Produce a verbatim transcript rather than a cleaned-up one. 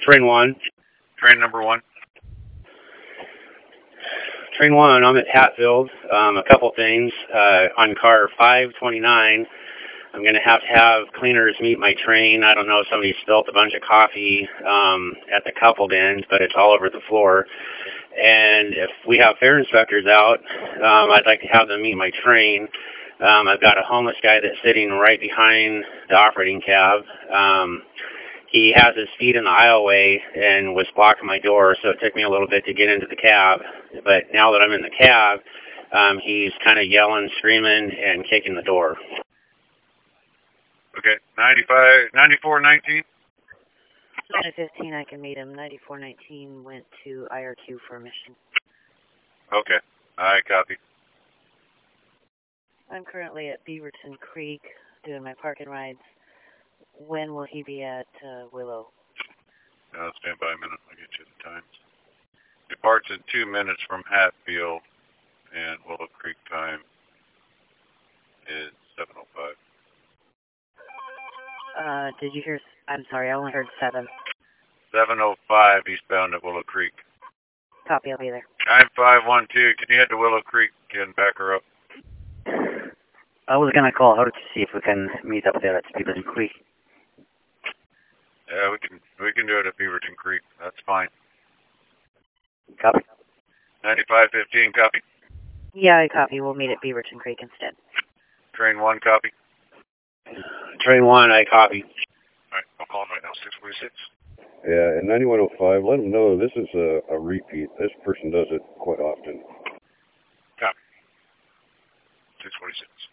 Train one. Train number one. Train one, I'm at Hatfield. Um, a couple things. Uh, on car five twenty-nine, I'm going to have to have cleaners meet my train. I don't know if somebody spilt a bunch of coffee um, at the coupled end, but it's all over the floor. And if we have fare inspectors out, um, I'd like to have them meet my train. Um, I've got a homeless guy that's sitting right behind the operating cab. Um, he has his feet in the aisleway and was blocking my door, so it took me a little bit to get into the cab. But now that I'm in the cab, um, he's kind of yelling, screaming, and kicking the door. Okay, ninety-five, ninety-four nineteen. nine fifteen, I can meet him. ninety-four nineteen went to I R Q for a mission. Okay, I copy. I'm currently at Beaverton Creek doing my parking rides. When will he be at uh, Willow? Uh, stand by a minute. I'll get you the times. Departs in two minutes from Hatfield, and Willow Creek time is seven oh five. Uh, did you hear? I'm sorry, I only heard seven. seven oh five eastbound to Willow Creek. Copy, I'll be there. nine five one two, can you head to Willow Creek and back her up? I was gonna call her to see if we can meet up there at Beaverton Creek. Yeah, we can we can do it at Beaverton Creek. That's fine. Copy. ninety-five fifteen, copy. Yeah, I copy. We'll meet at Beaverton Creek instead. Train one, copy. Train one, I copy. All right, I'll call him right now, six forty-six. Yeah, and ninety-one oh five, let them know this is a, a repeat. This person does it quite often. Copy. six forty-six.